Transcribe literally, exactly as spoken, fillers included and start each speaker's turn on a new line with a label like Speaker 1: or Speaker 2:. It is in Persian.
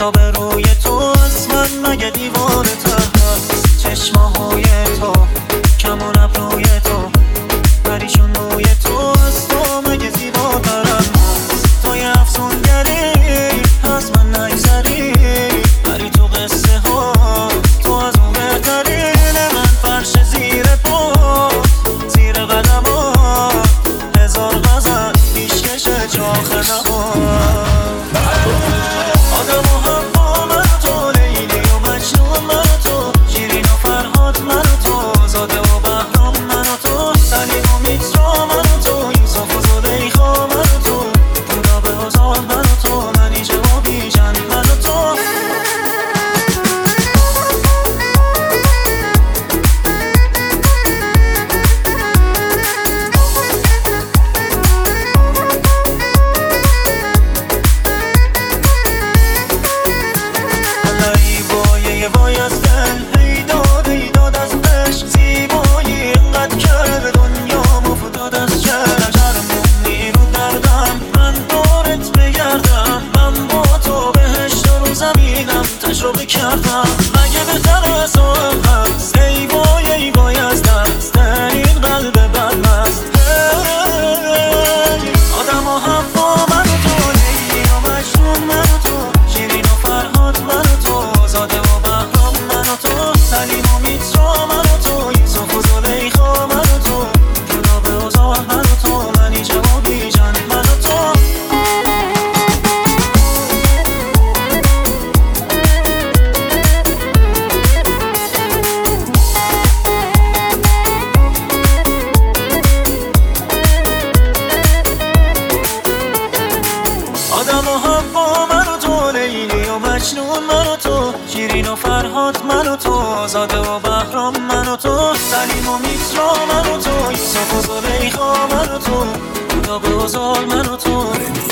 Speaker 1: تا به روی تو از من مگه دیوانه تر هست. چشماهای تو، کمون ابروی تو، پریشون روی تو از تو مگه زیباتر هست. تو یه افسونگری از من نگذری، بری تو قصه ها تو از اون بهترین. من فرش زیر پات، زیر قدمات، هزار غزل پیشکش چاخ نهار. آدم و حوا من و تو، لیلی و مجنون من و تو، شیرین و فرهاد من و تو، زاده و بهرام من و تو، سلیم و میترا من و تو، یوسف و زلیخا من و تو، خدا به هزار من و تو، منیژه و بیژن من و تو. یه وای از دل هیداد هیداد از عشق، زیبایی اینقدر کرد دنیامو فتاد از چشم. شرمونی رو دردم من دورت بگردم، من با تو بهشت رو زمینم تجربه کردم. مگه بهتر از تو هم هست؟ ای وای ای وای از دست این قلب بدمست. آدم و حوا من و تو، لیلی و مجنون من و تو، شیرین و فرهاد من و تو، زاده و بهرام من و تو، سلیم و میترا من و تو، یوسف و زلیخا من و تو، خدا به هزار من و تو، منیژه و بیژن من و تو. آدم و حوا من و تو، لیلی و مجنون من و تو، شیرین و فرهاد من و تو، زاده و بهرام من و تو، سلیم و میترا من و تو، یوسف و زلیخا من و تو، خدا به هزار من و تو.